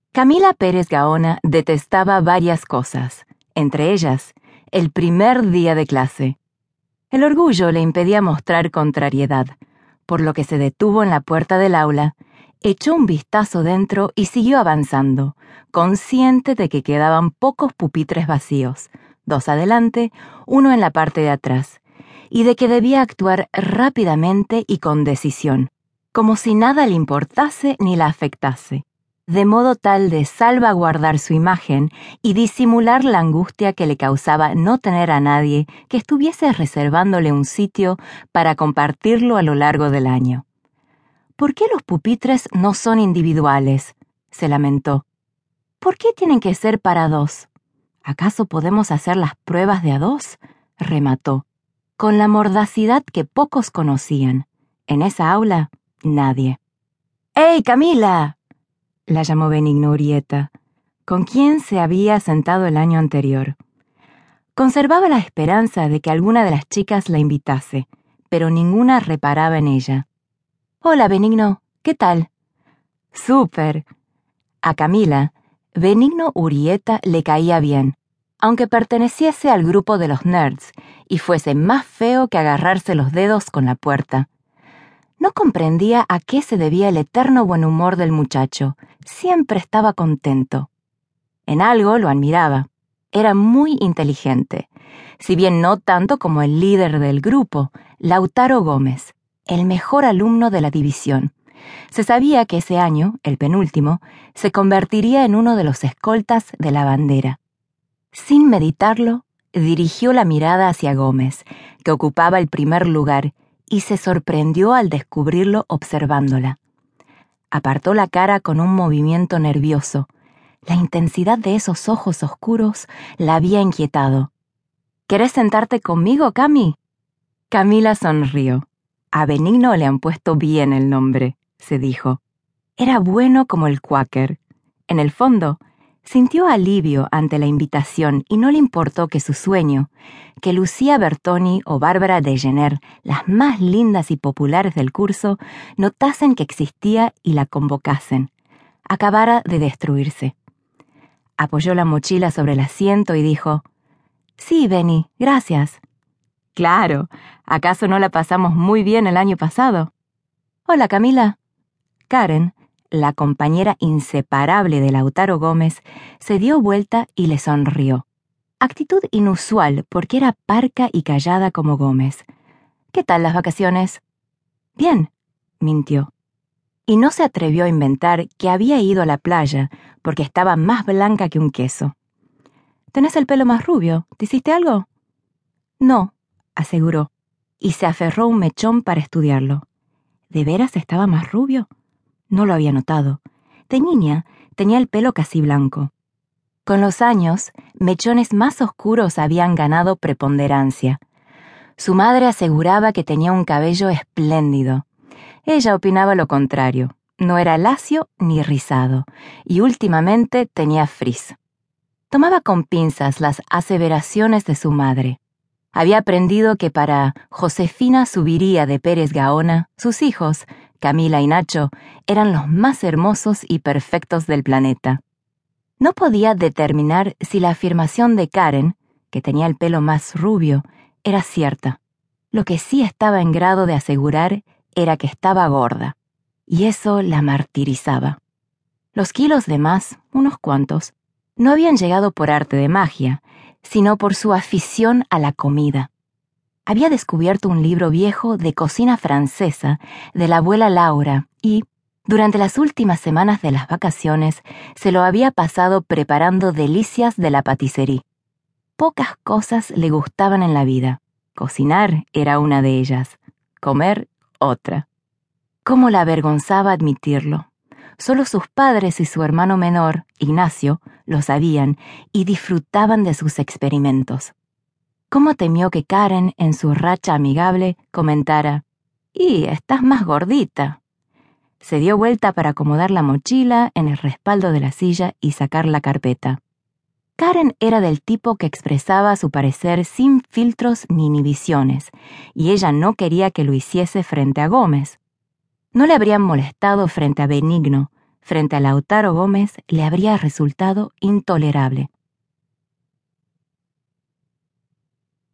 Camila Pérez Gaona detestaba varias cosas, entre ellas, el primer día de clase. El orgullo le impedía mostrar contrariedad, por lo que se detuvo en la puerta del aula, echó un vistazo dentro y siguió avanzando, consciente de que quedaban pocos pupitres vacíos, 2 adelante, 1 en la parte de atrás, y de que debía actuar rápidamente y con decisión, como si nada le importase ni la afectase, de modo tal de salvaguardar su imagen y disimular la angustia que le causaba no tener a nadie que estuviese reservándole un sitio para compartirlo a lo largo del año. ¿Por qué los pupitres no son individuales?, se lamentó. ¿Por qué tienen que ser para 2? ¿Acaso podemos hacer las pruebas de a 2? Remató, con la mordacidad que pocos conocían. En esa aula, nadie. ¡Hey, Camila!, la llamó Benigno Urieta, con quien se había sentado el año anterior. Conservaba la esperanza de que alguna de las chicas la invitase, pero ninguna reparaba en ella. «Hola, Benigno, ¿qué tal?» «Súper». A Camila, Benigno Urieta le caía bien, aunque perteneciese al grupo de los nerds y fuese más feo que agarrarse los dedos con la puerta. No comprendía a qué se debía el eterno buen humor del muchacho. Siempre estaba contento. En algo lo admiraba. Era muy inteligente, si bien no tanto como el líder del grupo, Lautaro Gómez, el mejor alumno de la división. Se sabía que ese año, el penúltimo, se convertiría en uno de los escoltas de la bandera. Sin meditarlo, dirigió la mirada hacia Gómez, que ocupaba el primer lugar, y se sorprendió al descubrirlo observándola. Apartó la cara con un movimiento nervioso. La intensidad de esos ojos oscuros la había inquietado. ¿Querés sentarte conmigo, Cami? Camila sonrió. A Benigno le han puesto bien el nombre, se dijo. Era bueno como el Quaker. En el fondo, sintió alivio ante la invitación y no le importó que su sueño, que Lucía Bertoni o Bárbara de Jenner, las más lindas y populares del curso, notasen que existía y la convocasen, acabara de destruirse. Apoyó la mochila sobre el asiento y dijo, «Sí, Benny, gracias». «Claro, ¿acaso no la pasamos muy bien el año pasado?» «Hola, Camila». Karen, la compañera inseparable de Lautaro Gómez, se dio vuelta y le sonrió. Actitud inusual porque era parca y callada como Gómez. «¿Qué tal las vacaciones?» «Bien», mintió. Y no se atrevió a inventar que había ido a la playa porque estaba más blanca que un queso. «¿Tenés el pelo más rubio? ¿Te hiciste algo?» «No», aseguró, y se aferró un mechón para estudiarlo. ¿De veras estaba más rubio? No lo había notado. De niña tenía el pelo casi blanco. Con los años, mechones más oscuros habían ganado preponderancia. Su madre aseguraba que tenía un cabello espléndido. Ella opinaba lo contrario. No era lacio ni rizado, y últimamente tenía frizz. Tomaba con pinzas las aseveraciones de su madre. Había aprendido que para Josefina Zuviría de Pérez Gaona, sus hijos, Camila y Nacho, eran los más hermosos y perfectos del planeta. No podía determinar si la afirmación de Karen, que tenía el pelo más rubio, era cierta. Lo que sí estaba en grado de asegurar era que estaba gorda, y eso la martirizaba. Los kilos de más, unos cuantos, no habían llegado por arte de magia, sino por su afición a la comida. Había descubierto un libro viejo de cocina francesa de la abuela Laura y, durante las últimas semanas de las vacaciones, se lo había pasado preparando delicias de la paticería. Pocas cosas le gustaban en la vida. Cocinar era una de ellas, comer otra. Cómo la avergonzaba admitirlo. Solo sus padres y su hermano menor, Ignacio, lo sabían y disfrutaban de sus experimentos. Cómo temió que Karen, en su racha amigable, comentara, «Y estás más gordita». Se dio vuelta para acomodar la mochila en el respaldo de la silla y sacar la carpeta. Karen era del tipo que expresaba su parecer sin filtros ni inhibiciones, y ella no quería que lo hiciese frente a Gómez. No le habrían molestado frente a Benigno, frente a Lautaro Gómez le habría resultado intolerable.